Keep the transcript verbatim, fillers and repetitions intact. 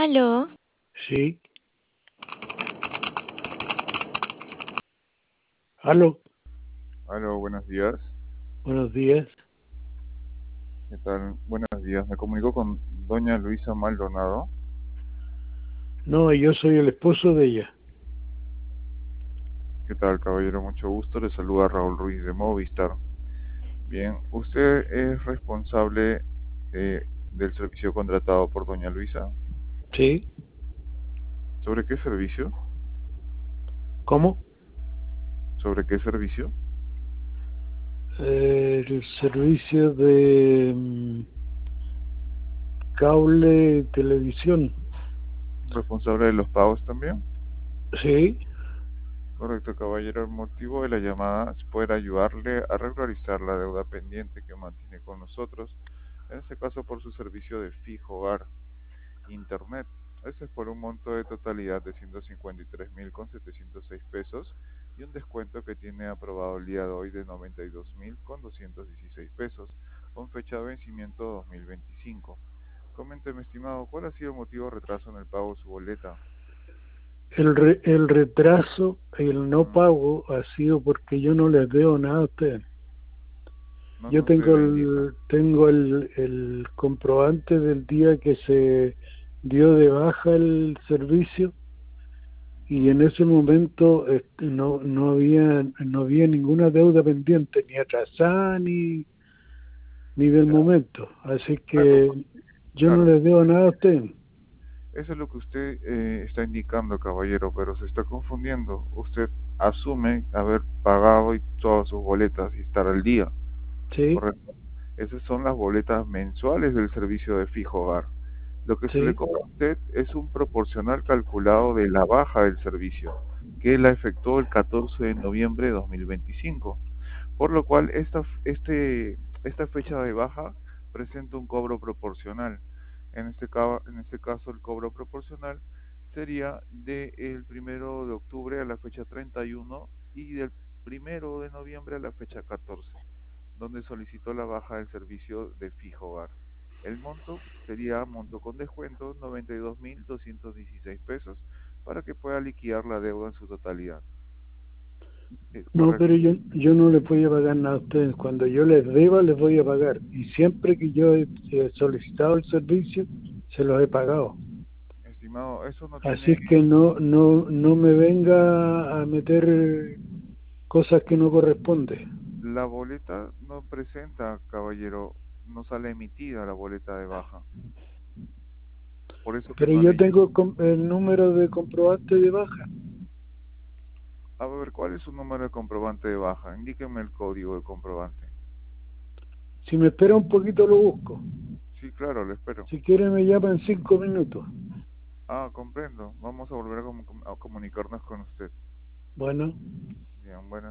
¿Aló? Sí. Aló, Aló, buenos días. buenos días. ¿Qué tal? Buenos días. Me comunico con doña Luisa Maldonado. No, yo soy el esposo de ella. ¿Qué tal, caballero? Mucho gusto. Le saluda Raúl Ruiz de Movistar. Bien, usted es responsable eh, del servicio contratado por doña Luisa. Sí. ¿Sobre qué servicio? ¿Cómo? ¿Sobre qué servicio? Eh, el servicio de mm, cable y televisión. ¿Responsable de los pagos también? Sí. Correcto, caballero. El motivo de la llamada es poder ayudarle a regularizar la deuda pendiente que mantiene con nosotros, en este caso por su servicio de fijo hogar. Internet. Este es por un monto de totalidad de ciento cincuenta y tres mil con setecientos seis pesos y un descuento que tiene aprobado el día de hoy de noventa y dos mil con doscientos dieciséis pesos, con fecha de vencimiento dos mil veinticinco. Coménteme, estimado, ¿cuál ha sido el motivo de retraso en el pago de su boleta? El, re- el retraso, el no Mm, pago ha sido porque yo no les debo nada a ustedes. no Yo nos tengo debe, indica. el, tengo el, el comprobante del día que se dio de baja el servicio y en ese momento este, no, no había, no había ninguna deuda pendiente, ni atrasada ni, ni del Ya. momento. Así Algo, que yo no claro, les debo nada a ustedes. eso es lo que usted eh, está indicando, caballero, pero se está confundiendo. Usted asume haber pagado y todas sus boletas y estar al día. Sí, Correcto. Esas son las boletas mensuales del servicio de fijo hogar. Lo que se le sí. cobra a usted es un proporcional calculado de la baja del servicio, que la efectuó el catorce de noviembre de dos mil veinticinco, por lo cual esta, este, esta fecha de baja presenta un cobro proporcional. En este, ca- en este caso, el cobro proporcional sería del primero de octubre a la fecha treinta y uno y del primero de noviembre a la fecha catorce, donde solicitó la baja del servicio de fijo hogar. El monto sería monto con descuento noventa y dos mil doscientos dieciséis pesos para que pueda liquidar la deuda en su totalidad. ¿Es No, pero correcto? yo, yo no les voy a pagar nada a ustedes. Cuando yo les deba, les voy a pagar. Y siempre que yo he, he solicitado el servicio, se los he pagado. Estimado, eso no Así tiene, es que no, no, no me venga a meter cosas que no corresponde. la boleta no presenta, caballero, no sale emitida la boleta de baja. Por eso que Pero no yo le... tengo com- el número de comprobante de baja. A ver, ¿cuál es su número de comprobante de baja? Indíqueme el código de comprobante. Si me espera un poquito lo busco. Sí, claro, le espero. Si quiere me llama en cinco minutos. Ah, comprendo. Vamos a volver a, comu- a comunicarnos con usted. Bueno. Bien, buenas.